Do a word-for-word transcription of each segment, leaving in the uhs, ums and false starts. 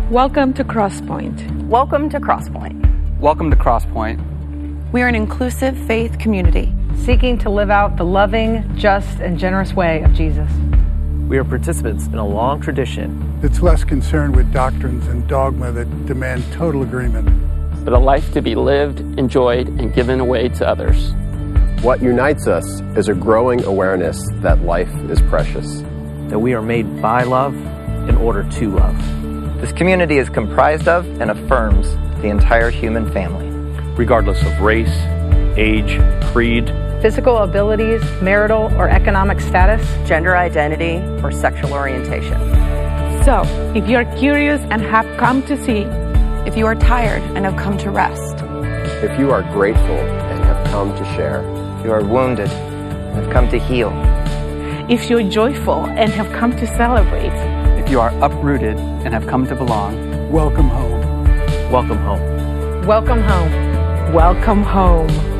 Welcome to Crosspoint. Welcome to Crosspoint. Welcome to Crosspoint. We are an inclusive faith community seeking to live out the loving, just, and generous way of Jesus. We are participants in a long tradition that's less concerned with doctrines and dogma that demand total agreement, but a life to be lived, enjoyed, and given away to others. What unites us is a growing awareness that life is precious, that we are made by love in order to love. This community is comprised of and affirms the entire human family, regardless of race, age, creed, physical abilities, marital or economic status, gender identity, or sexual orientation. So, if you're curious and have come to see, if you are tired and have come to rest, if you are grateful and have come to share, if you are wounded and have come to heal, if you're joyful and have come to celebrate, if you are uprooted and have come to belong, welcome home. Welcome home. Welcome home. Welcome home.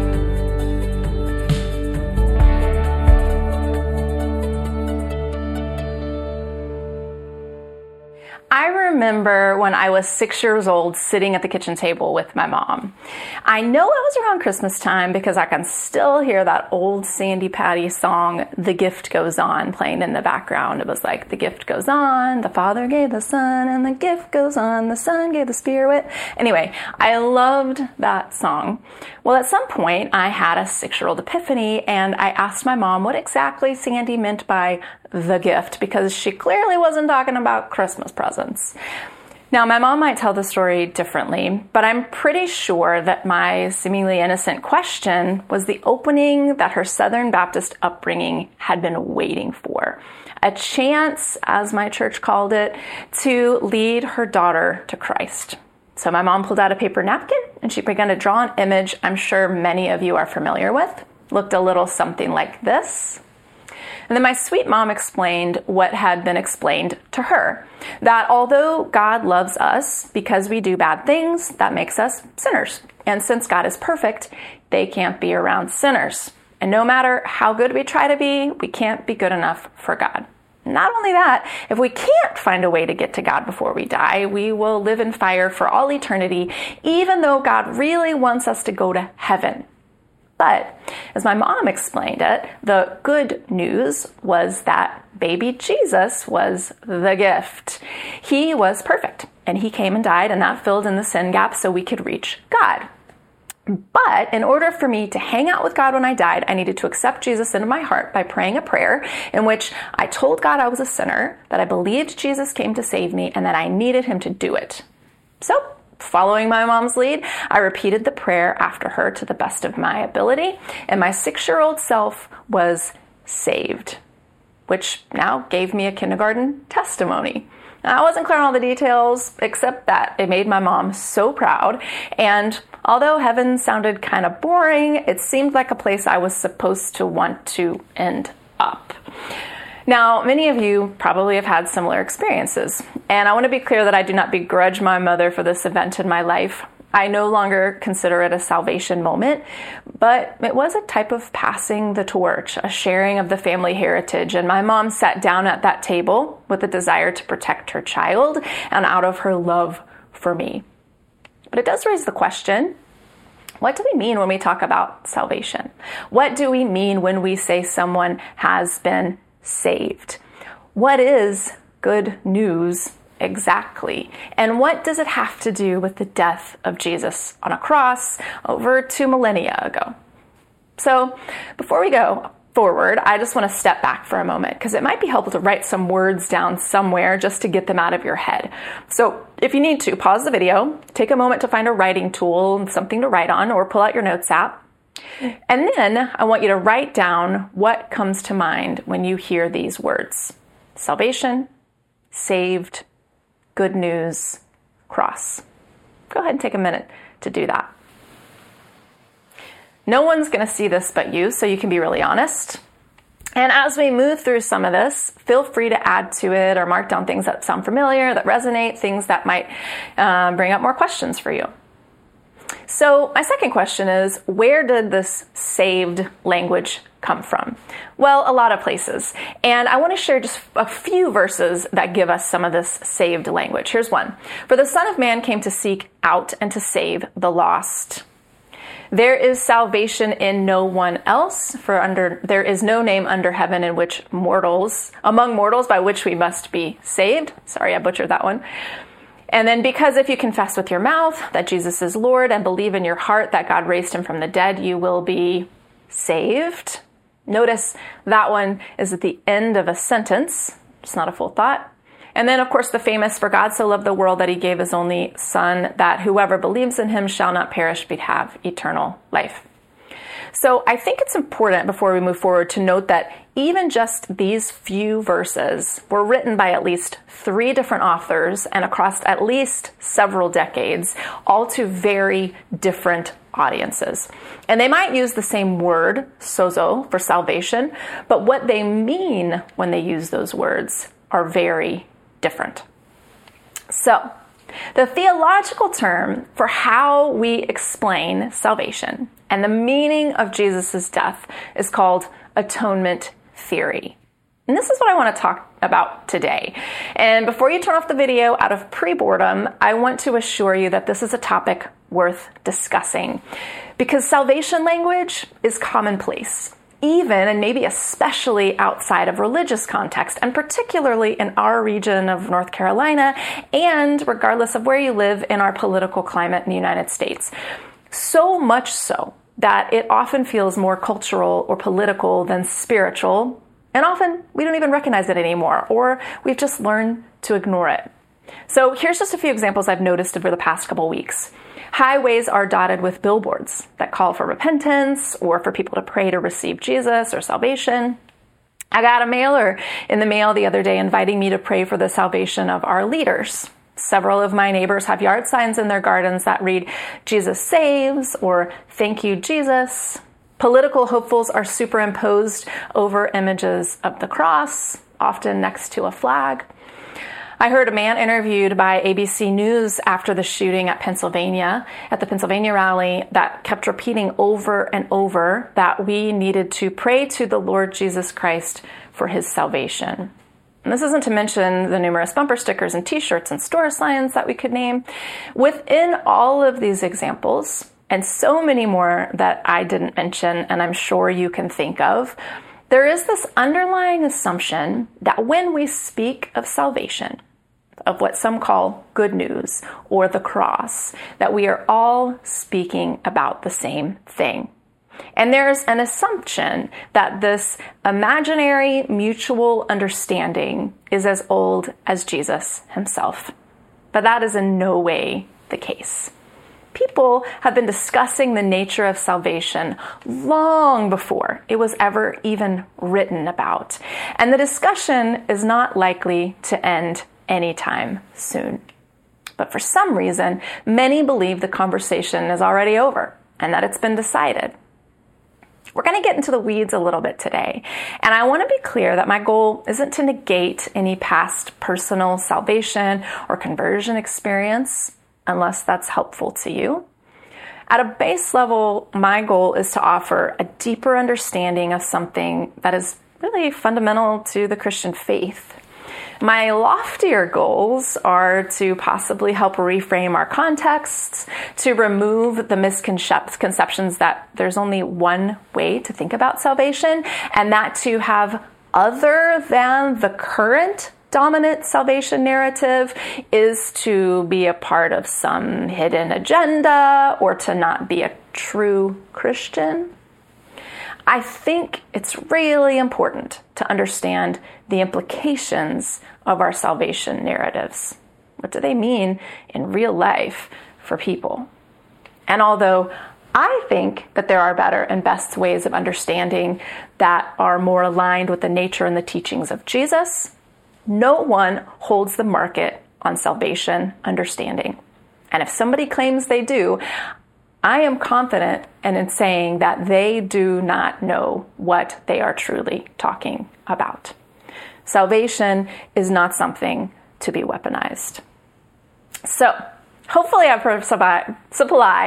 I remember when I was six years old sitting at the kitchen table with my mom. I know it was around Christmas time because I can still hear that old Sandi Patty song, The Gift Goes On, playing in the background. It was like, the gift goes on, the Father gave the Son, and the gift goes on, the Son gave the Spirit. Anyway, I loved that song. Well, at some point, I had a six-year-old epiphany, and I asked my mom what exactly Sandi meant by the gift, because she clearly wasn't talking about Christmas presents. Now, my mom might tell the story differently, but I'm pretty sure that my seemingly innocent question was the opening that her Southern Baptist upbringing had been waiting for. A chance, as my church called it, to lead her daughter to Christ. So my mom pulled out a paper napkin and she began to draw an image I'm sure many of you are familiar with. Looked a little something like this. And then my sweet mom explained what had been explained to her, that although God loves us because we do bad things, that makes us sinners. And since God is perfect, they can't be around sinners. And no matter how good we try to be, we can't be good enough for God. Not only that, if we can't find a way to get to God before we die, we will live in fire for all eternity, even though God really wants us to go to heaven. But as my mom explained it, the good news was that baby Jesus was the gift. He was perfect, and he came and died, and that filled in the sin gap so we could reach God. But in order for me to hang out with God when I died, I needed to accept Jesus into my heart by praying a prayer in which I told God I was a sinner, that I believed Jesus came to save me, and that I needed him to do it. So, following my mom's lead, I repeated the prayer after her to the best of my ability, and my six-year-old self was saved, which now gave me a kindergarten testimony. Now, I wasn't clear on all the details, except that it made my mom so proud, and although heaven sounded kind of boring, it seemed like a place I was supposed to want to end up. Now, many of you probably have had similar experiences, and I want to be clear that I do not begrudge my mother for this event in my life. I no longer consider it a salvation moment, but it was a type of passing the torch, a sharing of the family heritage, and my mom sat down at that table with a desire to protect her child and out of her love for me. But it does raise the question, what do we mean when we talk about salvation? What do we mean when we say someone has been saved? What is good news exactly? And what does it have to do with the death of Jesus on a cross over two millennia ago? So before we go forward, I just want to step back for a moment because it might be helpful to write some words down somewhere just to get them out of your head. So if you need to, pause the video, take a moment to find a writing tool, something to write on, or pull out your notes app. And then I want you to write down what comes to mind when you hear these words: salvation, saved, good news, cross. Go ahead and take a minute to do that. No one's going to see this but you, so you can be really honest. And as we move through some of this, feel free to add to it or mark down things that sound familiar, that resonate, things that might um, bring up more questions for you. So my second question is, where did this saved language come from? Well, a lot of places. And I want to share just a few verses that give us some of this saved language. Here's one. For the Son of Man came to seek out and to save the lost. There is salvation in no one else, for under there is no name under heaven in which mortals, among mortals by which we must be saved. Sorry, I butchered that one. And then, because if you confess with your mouth that Jesus is Lord and believe in your heart that God raised him from the dead, you will be saved. Notice that one is at the end of a sentence. It's not a full thought. And then, of course, the famous, for God so loved the world that he gave his only Son, that whoever believes in him shall not perish but have eternal life. So I think it's important before we move forward to note that even just these few verses were written by at least three different authors and across at least several decades, all to very different audiences. And they might use the same word, sozo, for salvation, but what they mean when they use those words are very different. So, the theological term for how we explain salvation and the meaning of Jesus' death is called atonement theory. And this is what I want to talk about today. And before you turn off the video out of pre-boredom, I want to assure you that this is a topic worth discussing, because salvation language is commonplace, even and maybe especially outside of religious context, and particularly in our region of North Carolina, and regardless of where you live in our political climate in the United States. So much so that it often feels more cultural or political than spiritual, and often we don't even recognize it anymore, or we've just learned to ignore it. So here's just a few examples I've noticed over the past couple weeks. Highways are dotted with billboards that call for repentance or for people to pray to receive Jesus or salvation. I got a mailer in the mail the other day inviting me to pray for the salvation of our leaders. Several of my neighbors have yard signs in their gardens that read, Jesus saves, or thank you, Jesus. Political hopefuls are superimposed over images of the cross, often next to a flag. I heard a man interviewed by A B C News after the shooting at Pennsylvania, at the Pennsylvania rally, that kept repeating over and over that we needed to pray to the Lord Jesus Christ for his salvation. And this isn't to mention the numerous bumper stickers and t-shirts and store signs that we could name. Within all of these examples, and so many more that I didn't mention and I'm sure you can think of, there is this underlying assumption that when we speak of salvation, of what some call good news or the cross, that we are all speaking about the same thing. And there's an assumption that this imaginary mutual understanding is as old as Jesus himself. But that is in no way the case. People have been discussing the nature of salvation long before it was ever even written about. And the discussion is not likely to end anytime soon. But for some reason, many believe the conversation is already over and that it's been decided. We're going to get into the weeds a little bit today. And I want to be clear that my goal isn't to negate any past personal salvation or conversion experience, unless that's helpful to you. At a base level, my goal is to offer a deeper understanding of something that is really fundamental to the Christian faith. My loftier goals are to possibly help reframe our contexts, to remove the misconceptions that there's only one way to think about salvation, and that to have other than the current dominant salvation narrative is to be a part of some hidden agenda or to not be a true Christian. I think it's really important to understand the implications of our salvation narratives. What do they mean in real life for people? And although I think that there are better and best ways of understanding that are more aligned with the nature and the teachings of Jesus, no one holds the market on salvation understanding. And if somebody claims they do, I am confident and in saying that they do not know what they are truly talking about. Salvation is not something to be weaponized. So, hopefully I've supplied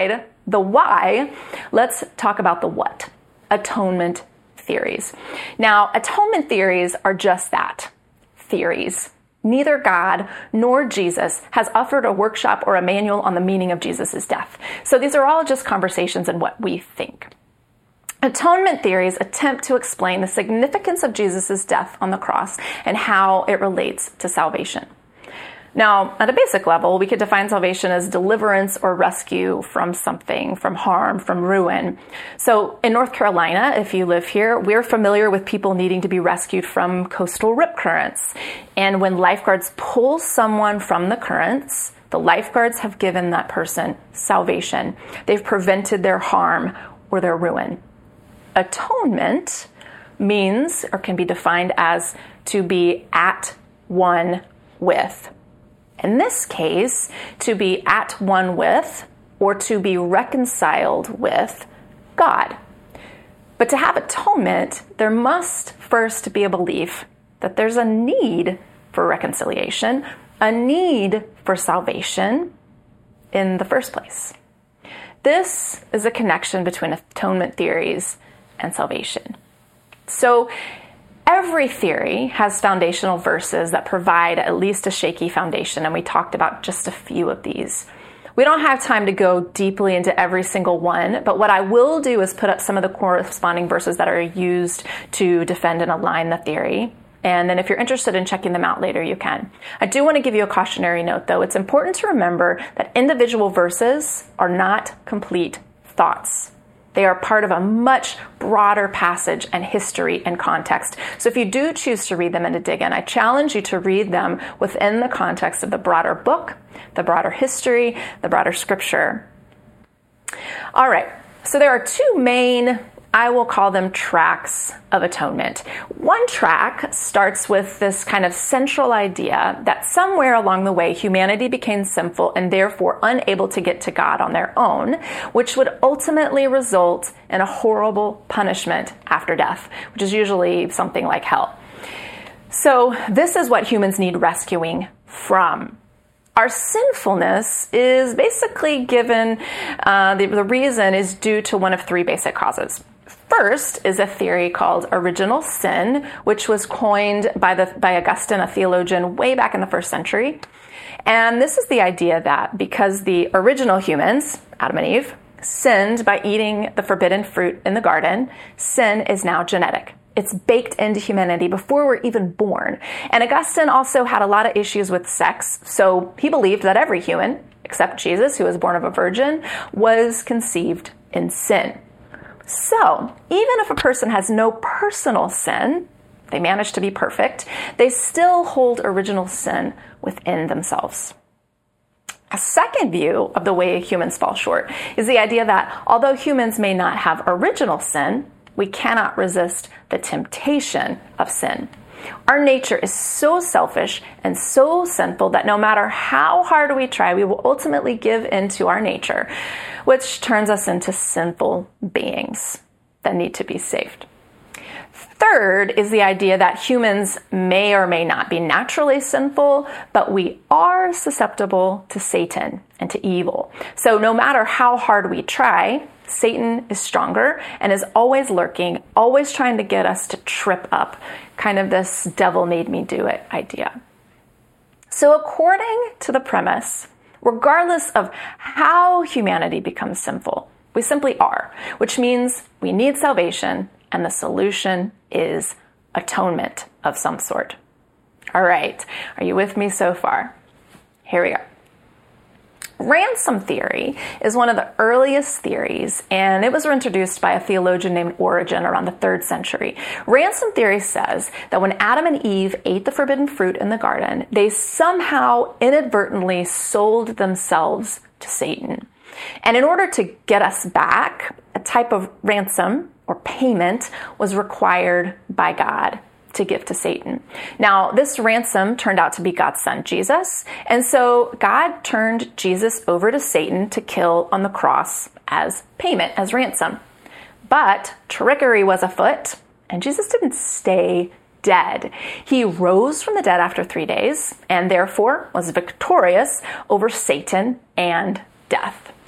the why, let's talk about the what. Atonement theories. Now, atonement theories are just that, theories. Neither God nor Jesus has offered a workshop or a manual on the meaning of Jesus' death. So these are all just conversations and what we think. Atonement theories attempt to explain the significance of Jesus' death on the cross and how it relates to salvation. Now, at a basic level, we could define salvation as deliverance or rescue from something, from harm, from ruin. So in North Carolina, if you live here, we're familiar with people needing to be rescued from coastal rip currents. And when lifeguards pull someone from the currents, the lifeguards have given that person salvation. They've prevented their harm or their ruin. Atonement means, or can be defined as, to be at one with. In this case, to be at one with, or to be reconciled with God. But to have atonement, there must first be a belief that there's a need for reconciliation, a need for salvation in the first place. This is a connection between atonement theories and salvation. So, every theory has foundational verses that provide at least a shaky foundation, and we talked about just a few of these. We don't have time to go deeply into every single one, but what I will do is put up some of the corresponding verses that are used to defend and align the theory. And then if you're interested in checking them out later, you can. I do want to give you a cautionary note, though. It's important to remember that individual verses are not complete thoughts. They are part of a much broader passage and history and context. So if you do choose to read them and to dig in, I challenge you to read them within the context of the broader book, the broader history, the broader scripture. All right, so there are two main, I will call them tracks of atonement. One track starts with this kind of central idea that somewhere along the way humanity became sinful and therefore unable to get to God on their own, which would ultimately result in a horrible punishment after death, which is usually something like hell. So this is what humans need rescuing from. Our sinfulness is basically given, uh, the, the reason is due to one of three basic causes. First is a theory called original sin, which was coined by the by Augustine, a theologian, way back in the first century. And this is the idea that because the original humans, Adam and Eve, sinned by eating the forbidden fruit in the garden, sin is now genetic. It's baked into humanity before we're even born. And Augustine also had a lot of issues with sex, so he believed that every human, except Jesus, who was born of a virgin, was conceived in sin. So, even if a person has no personal sin, they manage to be perfect, they still hold original sin within themselves. A second view of the way humans fall short is the idea that although humans may not have original sin, we cannot resist the temptation of sin. Our nature is so selfish and so sinful that no matter how hard we try, we will ultimately give in to our nature, which turns us into sinful beings that need to be saved. Third is the idea that humans may or may not be naturally sinful, but we are susceptible to Satan and to evil. So no matter how hard we try, Satan is stronger and is always lurking, always trying to get us to trip up. Kind of this devil made me do it idea. So according to the premise, regardless of how humanity becomes sinful, we simply are, which means we need salvation, and the solution is atonement of some sort. All right, are you with me so far? Here we go. Ransom theory is one of the earliest theories, and it was introduced by a theologian named Origen around the third century. Ransom theory says that when Adam and Eve ate the forbidden fruit in the garden, they somehow inadvertently sold themselves to Satan. And in order to get us back, a type of ransom or payment was required by God to give to Satan. Now, this ransom turned out to be God's son, Jesus. And so God turned Jesus over to Satan to kill on the cross as payment, as ransom. But trickery was afoot, and Jesus didn't stay dead. He rose from the dead after three days, and therefore was victorious over Satan and death.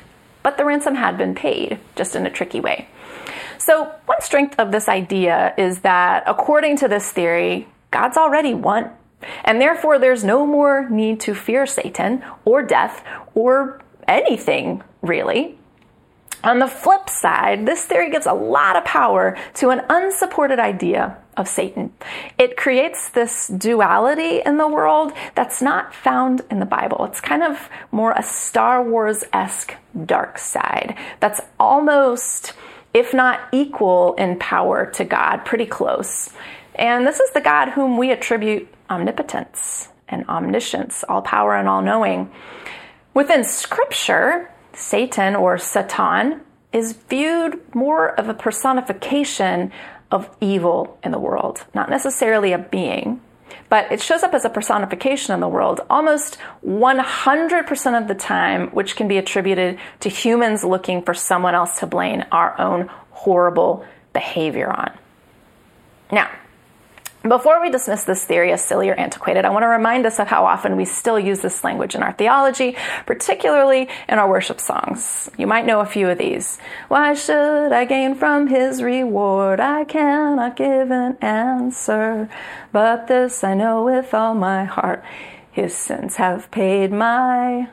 but the ransom had been paid, just in a tricky way. So one strength of this idea is that, according to this theory, God's already won, and therefore there's no more need to fear Satan or death or anything, really. On the flip side, this theory gives a lot of power to an unsupported idea of Satan. It creates this duality in the world that's not found in the Bible. It's kind of more a Star Wars-esque dark side that's almost, if not equal in power to God, pretty close. And this is the God whom we attribute omnipotence and omniscience, all power and all knowing. Within Scripture, Satan, or Satan, is viewed more of a personification of evil in the world, not necessarily a being, but it shows up as a personification in the world almost one hundred percent of the time, which can be attributed to humans looking for someone else to blame our own horrible behavior on. Now, before we dismiss this theory as silly or antiquated, I want to remind us of how often we still use this language in our theology, particularly in our worship songs. You might know a few of these. Why should I gain from his reward? I cannot give an answer, but this I know with all my heart. His sins have paid my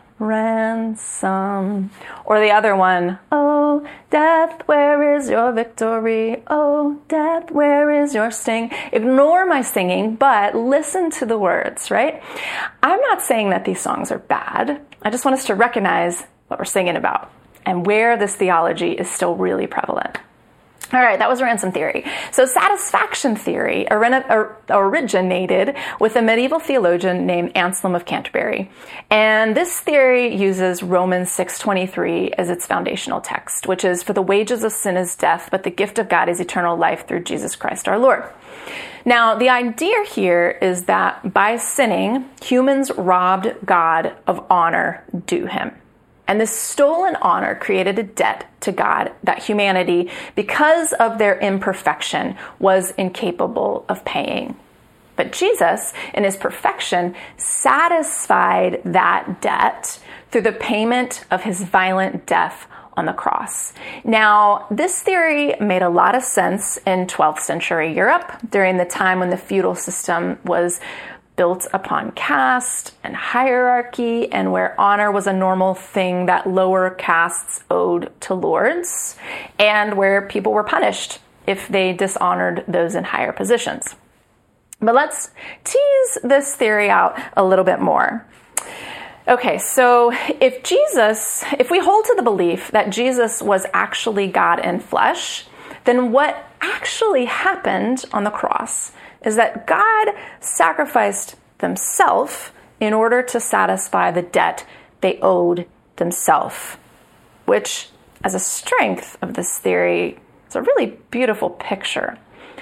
ransom. Or the other one, oh, death, where is your victory? Oh, death, where is your sting? Ignore my singing, but listen to the words, right? I'm not saying that these songs are bad. I just want us to recognize what we're singing about and where this theology is still really prevalent. All right, that was ransom theory. So satisfaction theory originated with a medieval theologian named Anselm of Canterbury. And this theory uses Romans six twenty-three as its foundational text, which is, for the wages of sin is death, but the gift of God is eternal life through Jesus Christ our Lord. Now, the idea here is that by sinning, humans robbed God of honor due him. And this stolen honor created a debt to God that humanity, because of their imperfection, was incapable of paying. But Jesus, in his perfection, satisfied that debt through the payment of his violent death on the cross. Now, this theory made a lot of sense in twelfth century Europe during the time when the feudal system was built upon caste and hierarchy, and where honor was a normal thing that lower castes owed to lords, and where people were punished if they dishonored those in higher positions. But let's tease this theory out a little bit more. Okay, so if Jesus, if we hold to the belief that Jesus was actually God in flesh, then what actually happened on the cross is that God sacrificed themselves in order to satisfy the debt they owed themselves, which, as a strength of this theory, is a really beautiful picture.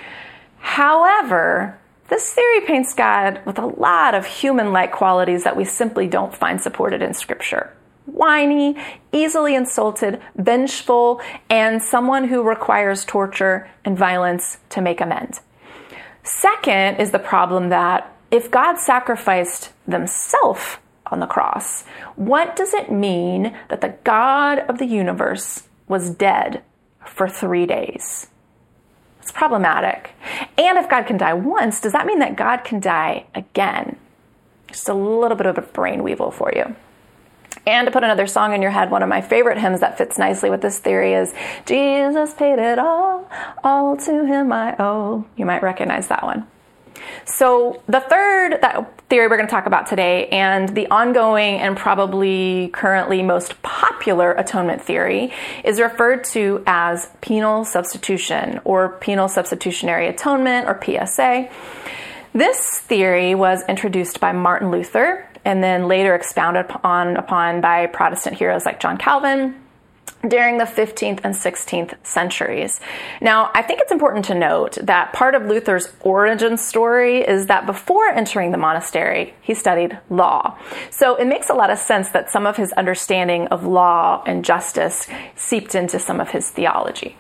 However, this theory paints God with a lot of human-like qualities that we simply don't find supported in Scripture. Whiny, easily insulted, vengeful, and someone who requires torture and violence to make amends. Second is the problem that if God sacrificed themselves on the cross, what does it mean that the God of the universe was dead for three days? It's problematic. And if God can die once, does that mean that God can die again? Just a little bit of a brain weevil for you. And to put another song in your head, one of my favorite hymns that fits nicely with this theory is, Jesus paid it all, all to him I owe. You might recognize that one. So the third that theory we're going to talk about today, and the ongoing and probably currently most popular atonement theory, is referred to as penal substitution, or penal substitutionary atonement, or P S A. This theory was introduced by Martin Luther and then later expounded upon, upon by Protestant heroes like John Calvin during the fifteenth and sixteenth centuries. Now, I think it's important to note that part of Luther's origin story is that before entering the monastery, he studied law. So it makes a lot of sense that some of his understanding of law and justice seeped into some of his theology.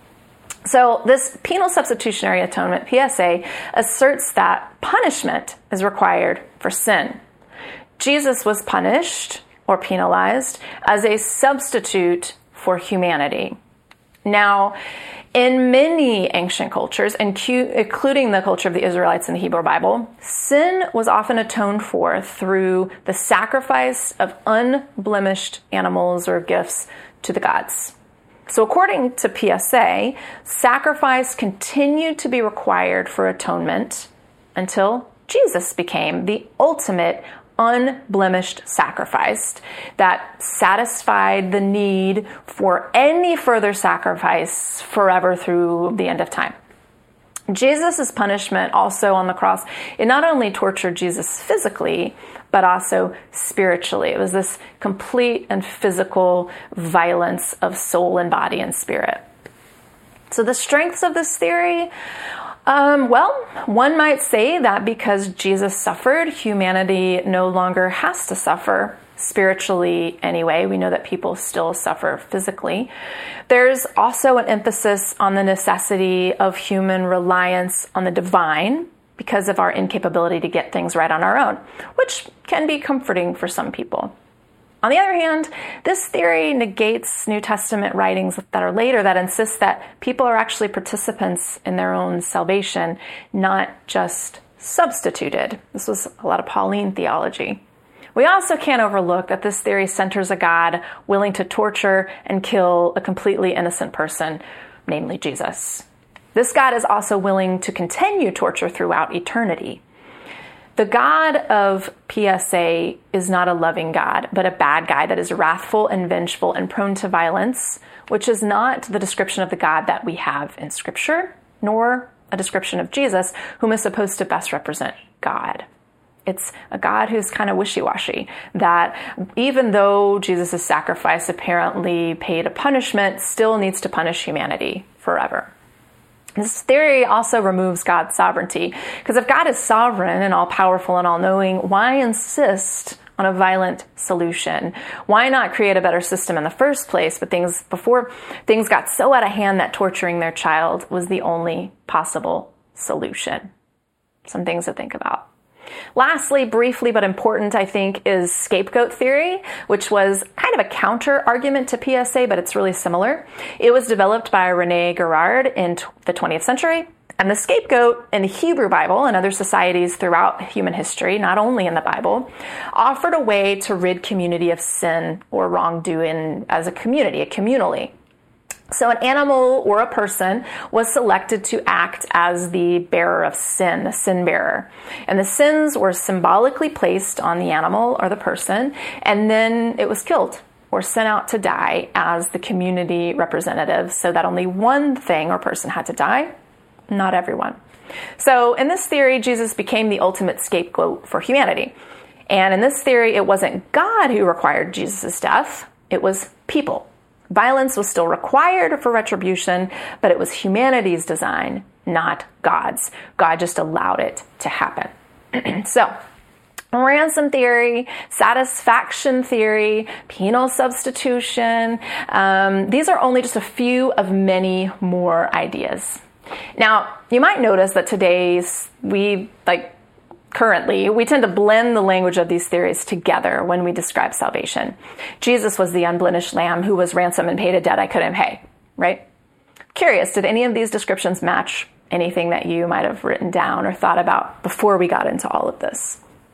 So this penal substitutionary atonement, P S A, asserts that punishment is required for sin. Jesus was punished or penalized as a substitute for humanity. Now, in many ancient cultures, including the culture of the Israelites in the Hebrew Bible, sin was often atoned for through the sacrifice of unblemished animals or gifts to the gods. So according to P S A, sacrifice continued to be required for atonement until Jesus became the ultimate unblemished sacrifice that satisfied the need for any further sacrifice forever through the end of time. Jesus' punishment also on the cross, it not only tortured Jesus physically, but also spiritually. It was this complete and physical violence of soul and body and spirit. So the strengths of this theory, um, well, one might say that because Jesus suffered, humanity no longer has to suffer spiritually anyway. We know that people still suffer physically. There's also an emphasis on the necessity of human reliance on the divine because of our incapability to get things right on our own, which can be comforting for some people. On the other hand, this theory negates New Testament writings that are later that insist that people are actually participants in their own salvation, not just substituted. This was a lot of Pauline theology. We also can't overlook that this theory centers a God willing to torture and kill a completely innocent person, namely Jesus. This God is also willing to continue torture throughout eternity. The God of P S A is not a loving God, but a bad guy that is wrathful and vengeful and prone to violence, which is not the description of the God that we have in Scripture, nor a description of Jesus, whom is supposed to best represent God. It's a God who's kind of wishy-washy, that even though Jesus' sacrifice apparently paid a punishment, still needs to punish humanity forever. This theory also removes God's sovereignty, because if God is sovereign and all-powerful and all-knowing, why insist on a violent solution? Why not create a better system in the first place? But things before things got so out of hand that torturing their child was the only possible solution. Some things to think about. Lastly, briefly but important, I think, is scapegoat theory, which was kind of a counter argument to P S A, but it's really similar. It was developed by Rene Girard in the twentieth century. And the scapegoat in the Hebrew Bible and other societies throughout human history, not only in the Bible, offered a way to rid community of sin or wrongdoing as a community, communally. So an animal or a person was selected to act as the bearer of sin, the sin bearer. And the sins were symbolically placed on the animal or the person, and then it was killed or sent out to die as the community representative, so that only one thing or person had to die, not everyone. So in this theory, Jesus became the ultimate scapegoat for humanity. And in this theory, it wasn't God who required Jesus' death, it was people. Violence was still required for retribution, but it was humanity's design, not God's. God just allowed it to happen. So, ransom theory, satisfaction theory, penal substitution, um, these are only just a few of many more ideas. Now, you might notice that today's, we, like, Currently, we tend to blend the language of these theories together when we describe salvation. Jesus was the unblemished lamb who was ransomed and paid a debt I couldn't pay, right? Curious, did any of these descriptions match anything that you might have written down or thought about before we got into all of this?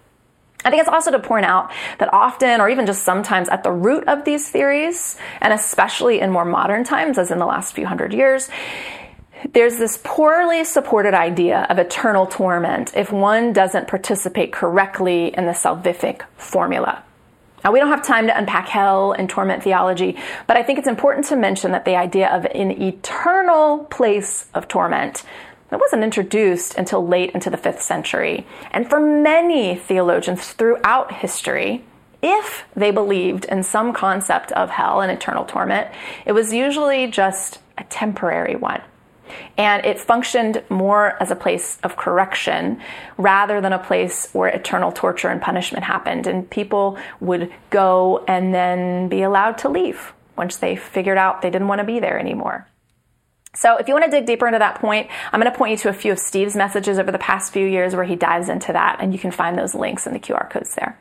I think it's also to point out that often, or even just sometimes, at the root of these theories, and especially in more modern times, as in the last few hundred years, there's this poorly supported idea of eternal torment if one doesn't participate correctly in the salvific formula. Now, we don't have time to unpack hell and torment theology, but I think it's important to mention that the idea of an eternal place of torment, that wasn't introduced until late into the fifth century. And for many theologians throughout history, if they believed in some concept of hell and eternal torment, it was usually just a temporary one. And it functioned more as a place of correction rather than a place where eternal torture and punishment happened. And people would go and then be allowed to leave once they figured out they didn't want to be there anymore. So if you want to dig deeper into that point, I'm going to point you to a few of Steve's messages over the past few years where he dives into that, and you can find those links in the Q R codes there.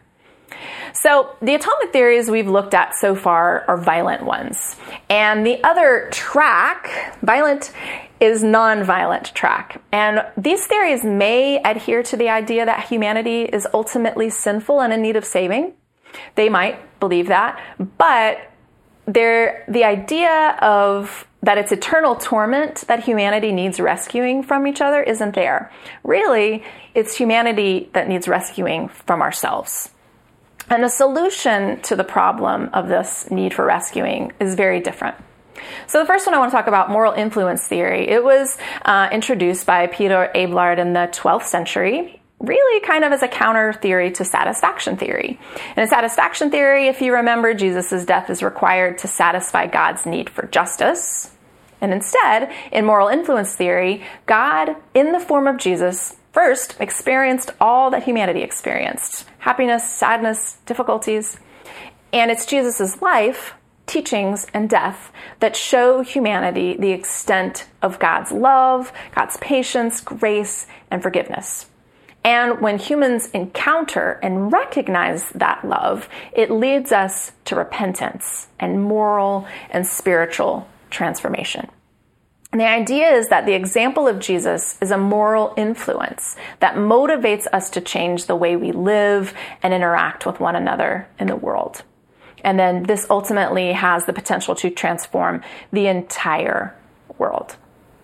So the atonement theories we've looked at so far are violent ones. And the other track, violent, is non-violent track. And these theories may adhere to the idea that humanity is ultimately sinful and in need of saving. They might believe that. But they're, the idea of that it's eternal torment that humanity needs rescuing from each other isn't there. Really, it's humanity that needs rescuing from ourselves. And the solution to the problem of this need for rescuing is very different. So the first one I want to talk about, moral influence theory. It was uh, introduced by Peter Abelard in the twelfth century, really kind of as a counter theory to satisfaction theory. And in satisfaction theory, if you remember, Jesus' death is required to satisfy God's need for justice. And instead, in moral influence theory, God, in the form of Jesus, first experienced all that humanity experienced: happiness, sadness, difficulties. And it's Jesus' life, teachings, and death that show humanity the extent of God's love, God's patience, grace, and forgiveness. And when humans encounter and recognize that love, it leads us to repentance and moral and spiritual transformation. And the idea is that the example of Jesus is a moral influence that motivates us to change the way we live and interact with one another in the world. And then this ultimately has the potential to transform the entire world.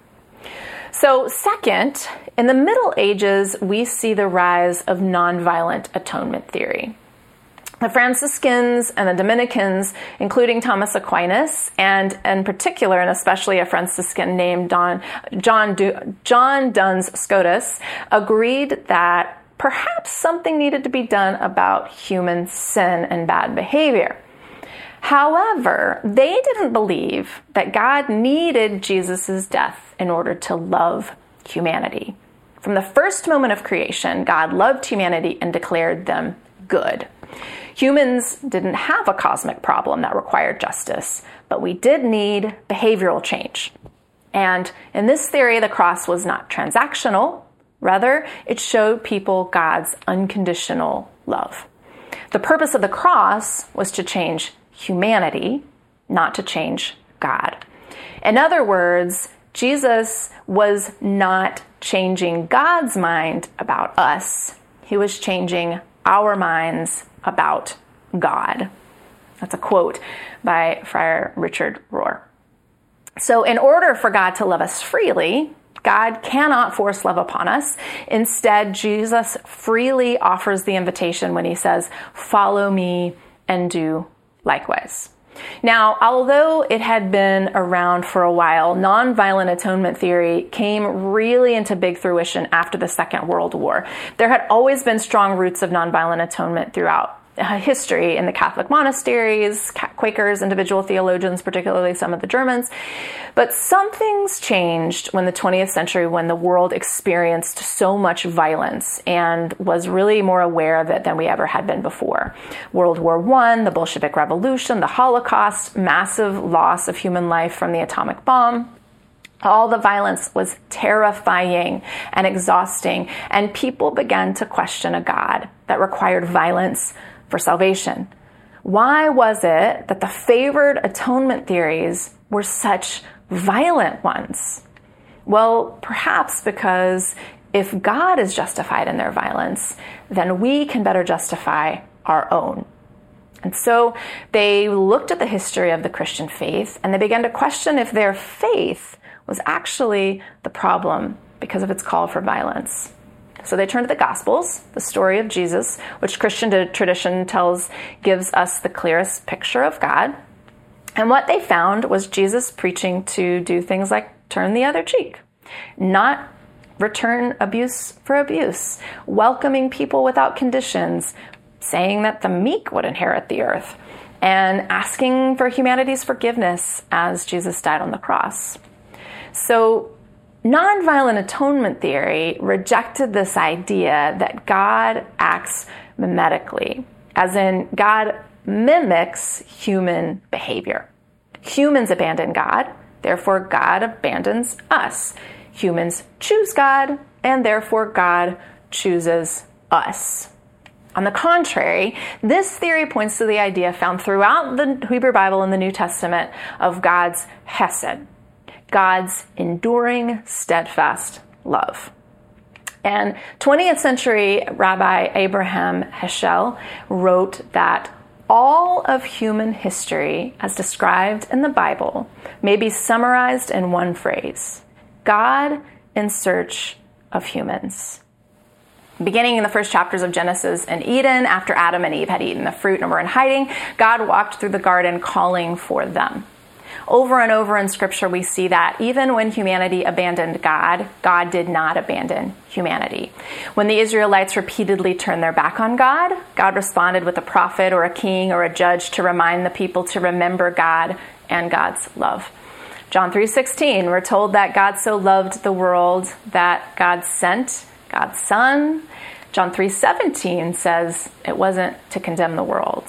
So second, in the Middle Ages, we see the rise of nonviolent atonement theory. The Franciscans and the Dominicans, including Thomas Aquinas, and in particular, and especially a Franciscan named Don, John, du, John Duns Scotus, agreed that perhaps something needed to be done about human sin and bad behavior. However, they didn't believe that God needed Jesus' death in order to love humanity. From the first moment of creation, God loved humanity and declared them good. Humans didn't have a cosmic problem that required justice, but we did need behavioral change. And in this theory, the cross was not transactional. Rather, it showed people God's unconditional love. The purpose of the cross was to change humanity, not to change God. In other words, Jesus was not changing God's mind about us. He was changing our minds about God. That's a quote by Friar Richard Rohr. So in order for God to love us freely, God cannot force love upon us. Instead, Jesus freely offers the invitation when he says, "Follow me and do likewise." Now, although it had been around for a while, nonviolent atonement theory came really into big fruition after the Second World War. There had always been strong roots of nonviolent atonement throughout history in the Catholic monasteries, Quakers, individual theologians, particularly some of the Germans. But some things changed when the twentieth century, when the world experienced so much violence and was really more aware of it than we ever had been before. World War One, the Bolshevik Revolution, the Holocaust, massive loss of human life from the atomic bomb. All the violence was terrifying and exhausting, and people began to question a God that required violence for salvation. Why was it that the favored atonement theories were such violent ones? Well, perhaps because if God is justified in their violence, then we can better justify our own. And so they looked at the history of the Christian faith and they began to question if their faith was actually the problem because of its call for violence. So they turned to the Gospels, the story of Jesus, which Christian tradition tells gives us the clearest picture of God. And what they found was Jesus preaching to do things like turn the other cheek, not return abuse for abuse, welcoming people without conditions, saying that the meek would inherit the earth, and asking for humanity's forgiveness as Jesus died on the cross. So nonviolent atonement theory rejected this idea that God acts mimetically, as in God mimics human behavior. Humans abandon God, therefore God abandons us. Humans choose God, and therefore God chooses us. On the contrary, this theory points to the idea found throughout the Hebrew Bible and the New Testament of God's hesed, God's enduring, steadfast love. And twentieth century Rabbi Abraham Heschel wrote that all of human history, as described in the Bible, may be summarized in one phrase: God in search of humans. Beginning in the first chapters of Genesis in Eden, after Adam and Eve had eaten the fruit and were in hiding, God walked through the garden calling for them. Over and over in Scripture, we see that even when humanity abandoned God, God did not abandon humanity. When the Israelites repeatedly turned their back on God, God responded with a prophet or a king or a judge to remind the people to remember God and God's love. John three sixteen, we're told that God so loved the world that God sent God's Son. John three seventeen says it wasn't to condemn the world.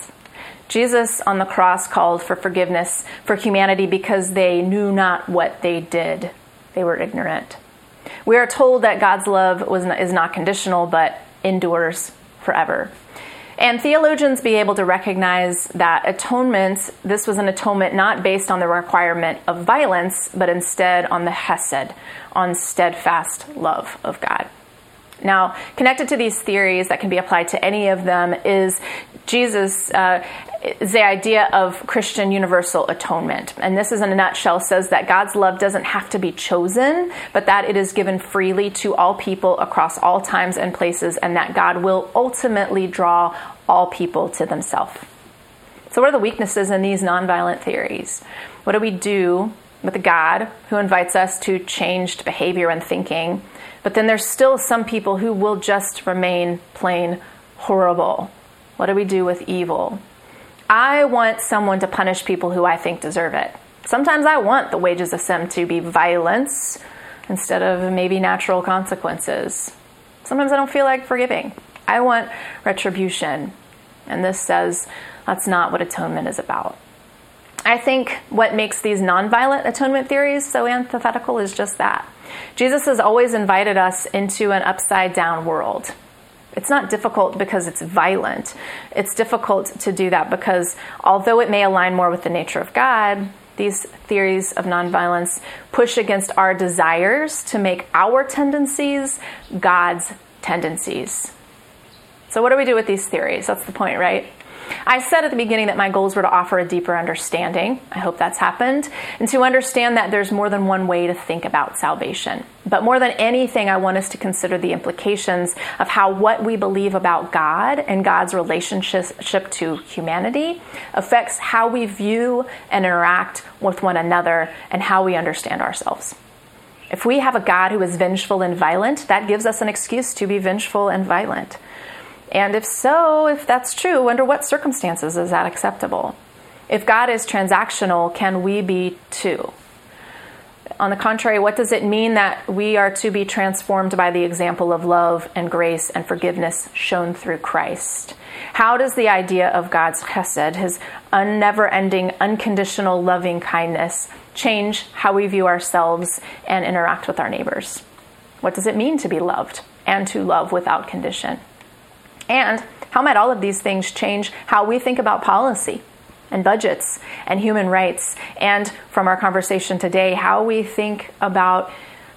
Jesus on the cross called for forgiveness for humanity because they knew not what they did. They were ignorant. We are told that God's love was not, is not conditional, but endures forever. And theologians be able to recognize that atonement, this was an atonement not based on the requirement of violence, but instead on the hesed, on steadfast love of God. Now, connected to these theories that can be applied to any of them is Jesus, uh, is the idea of Christian universal atonement. And this is in a nutshell says that God's love doesn't have to be chosen, but that it is given freely to all people across all times and places, and that God will ultimately draw all people to themselves. So what are the weaknesses in these nonviolent theories? What do we do with a God who invites us to changed behavior and thinking, but then there's still some people who will just remain plain horrible? What do we do with evil? I want someone to punish people who I think deserve it. Sometimes I want the wages of sin to be violence instead of maybe natural consequences. Sometimes I don't feel like forgiving. I want retribution. And this says that's not what atonement is about. I think what makes these nonviolent atonement theories so antithetical is just that. Jesus has always invited us into an upside-down world. It's not difficult because it's violent. It's difficult to do that because although it may align more with the nature of God, these theories of nonviolence push against our desires to make our tendencies God's tendencies. So what do we do with these theories? That's the point, right? I said at the beginning that my goals were to offer a deeper understanding. I hope that's happened. And to understand that there's more than one way to think about salvation. But more than anything, I want us to consider the implications of how what we believe about God and God's relationship to humanity affects how we view and interact with one another and how we understand ourselves. If we have a God who is vengeful and violent, that gives us an excuse to be vengeful and violent. And if so, if that's true, under what circumstances is that acceptable? If God is transactional, can we be too? On the contrary, what does it mean that we are to be transformed by the example of love and grace and forgiveness shown through Christ? How does the idea of God's chesed, his never-ending, unconditional loving kindness, change how we view ourselves and interact with our neighbors? What does it mean to be loved and to love without condition? And how might all of these things change how we think about policy and budgets and human rights? And from our conversation today, how we think about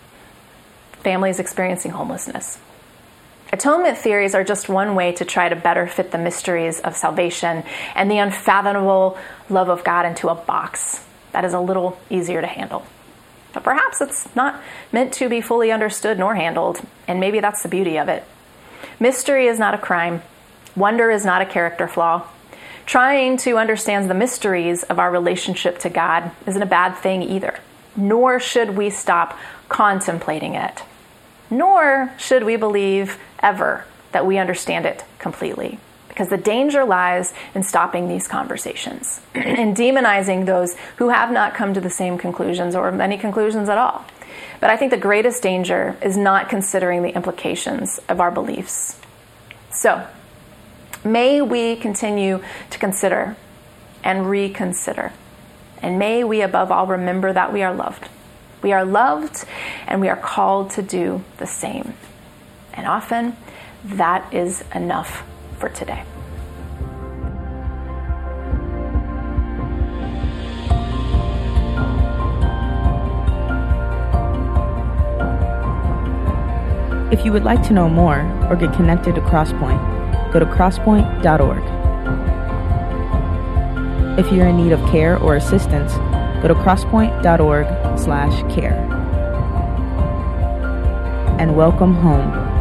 families experiencing homelessness. Atonement theories are just one way to try to better fit the mysteries of salvation and the unfathomable love of God into a box that is a little easier to handle. But perhaps it's not meant to be fully understood nor handled, and maybe that's the beauty of it. Mystery is not a crime. Wonder is not a character flaw. Trying to understand the mysteries of our relationship to God isn't a bad thing either. Nor should we stop contemplating it. Nor should we believe ever that we understand it completely. Because the danger lies in stopping these conversations and demonizing those who have not come to the same conclusions or many conclusions at all. But I think the greatest danger is not considering the implications of our beliefs. So, may we continue to consider and reconsider. And may we above all remember that we are loved. We are loved and we are called to do the same. And often that is enough for today. If you would like to know more or get connected to Crosspoint, go to crosspoint dot org. If you're in need of care or assistance, go to crosspoint dot org slash care. And welcome home.